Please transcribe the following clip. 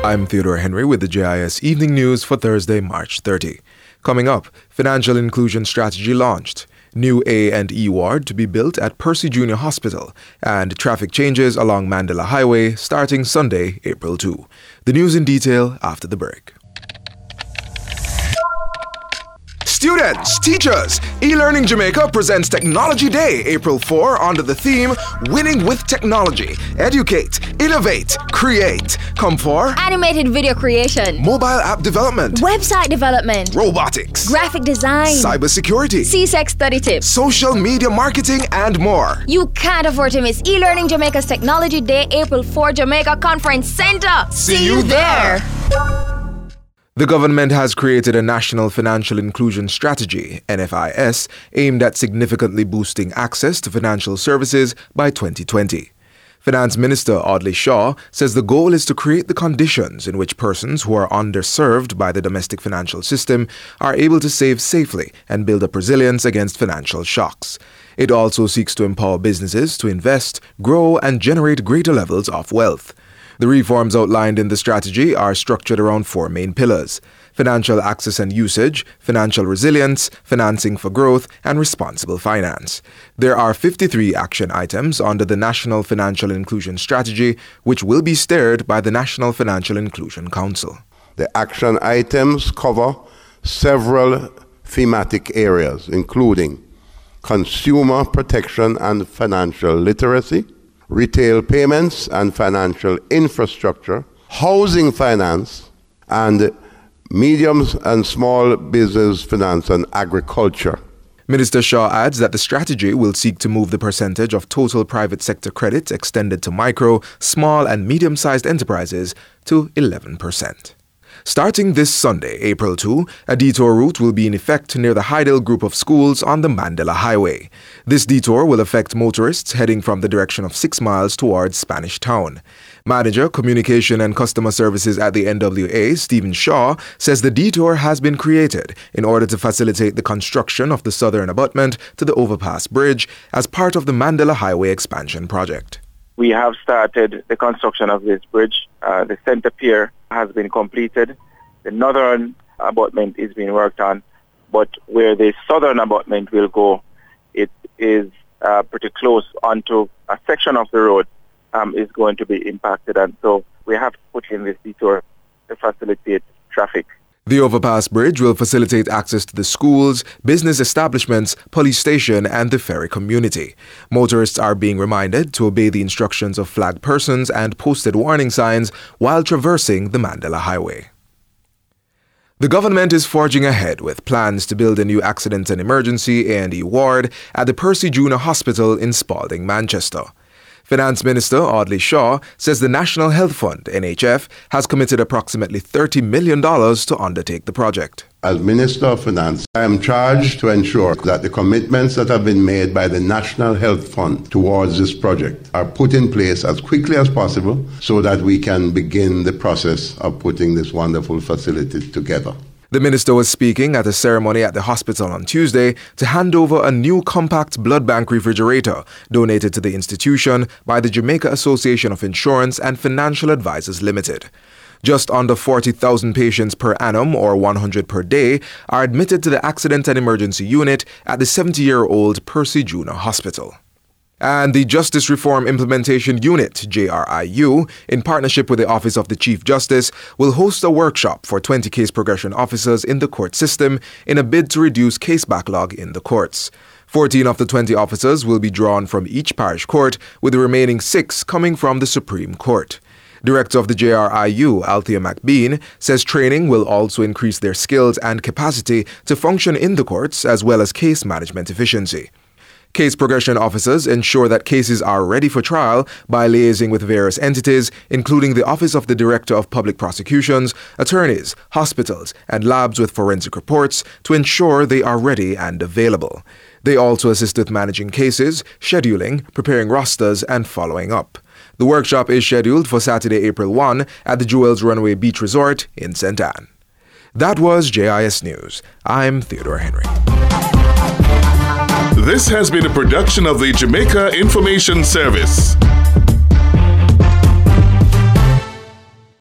I'm Theodore Henry with the JIS Evening News for Thursday, March 30. Coming up, Financial Inclusion Strategy launched, new A&E ward to be built at Percy Junior Hospital, and traffic changes along Mandela Highway starting Sunday, April 2. The news in detail after the break. Students, teachers, eLearning Jamaica presents Technology Day, April 4, under the theme, Winning with Technology. Educate, innovate, create. Come for animated video creation, mobile app development, website development, robotics, graphic design, cybersecurity, CSEC study tips, social media marketing, and more. You can't afford to miss eLearning Jamaica's Technology Day, April 4, Jamaica Conference Center. See you there. The government has created a National Financial Inclusion Strategy, NFIS, aimed at significantly boosting access to financial services by 2020. Finance Minister Audley Shaw says the goal is to create the conditions in which persons who are underserved by the domestic financial system are able to save safely and build up resilience against financial shocks. It also seeks to empower businesses to invest, grow, and generate greater levels of wealth. The reforms outlined in the strategy are structured around four main pillars: financial access and usage, financial resilience, financing for growth, and responsible finance. There are 53 action items under the National Financial Inclusion Strategy, which will be steered by the National Financial Inclusion Council. The action items cover several thematic areas, including consumer protection and financial literacy, retail payments and financial infrastructure, housing finance, and medium and small business finance and agriculture. Minister Shaw adds that the strategy will seek to move the percentage of total private sector credit extended to micro, small, and medium-sized enterprises to 11%. Starting this Sunday, April 2, a detour route will be in effect near the Hydel group of schools on the Mandela Highway. This detour will affect motorists heading from the direction of 6 miles towards Spanish Town. Manager, Communication and Customer Services at the NWA, Stephen Shaw, says the detour has been created in order to facilitate the construction of the southern abutment to the overpass bridge as part of the Mandela Highway expansion project. We have started the construction of this bridge. The center pier has been completed. The northern abutment is being worked on, but where the southern abutment will go, it is pretty close onto a section of the road is going to be impacted, and so we have to put in this detour to facilitate traffic. The overpass bridge will facilitate access to the schools, business establishments, police station, and the ferry community. Motorists are being reminded to obey the instructions of flagged persons and posted warning signs while traversing the Mandela Highway. The government is forging ahead with plans to build a new accident and emergency A&E ward at the Percy Junior Hospital in Spalding, Manchester. Finance Minister Audley Shaw says the National Health Fund, NHF, has committed approximately $30 million to undertake the project. As Minister of Finance, I am charged to ensure that the commitments that have been made by the National Health Fund towards this project are put in place as quickly as possible so that we can begin the process of putting this wonderful facility together. The minister was speaking at a ceremony at the hospital on Tuesday to hand over a new compact blood bank refrigerator donated to the institution by the Jamaica Association of Insurance and Financial Advisors Limited. Just under 40,000 patients per annum, or 100 per day, are admitted to the Accident and Emergency Unit at the 70-year-old Percy Junior Hospital. And the Justice Reform Implementation Unit, JRIU, in partnership with the Office of the Chief Justice, will host a workshop for 20 case progression officers in the court system in a bid to reduce case backlog in the courts. 14 of the 20 officers will be drawn from each parish court, with the remaining 6 coming from the Supreme Court. Director of the JRIU, Althea McBean, says training will also increase their skills and capacity to function in the courts as well as case management efficiency. Case progression officers ensure that cases are ready for trial by liaising with various entities, including the Office of the Director of Public Prosecutions, attorneys, hospitals, and labs with forensic reports to ensure they are ready and available. They also assist with managing cases, scheduling, preparing rosters, and following up. The workshop is scheduled for Saturday, April 1 at the Jewels Runway Beach Resort in St. Anne. That was JIS News. I'm Theodore Henry. This has been a production of the Jamaica Information Service.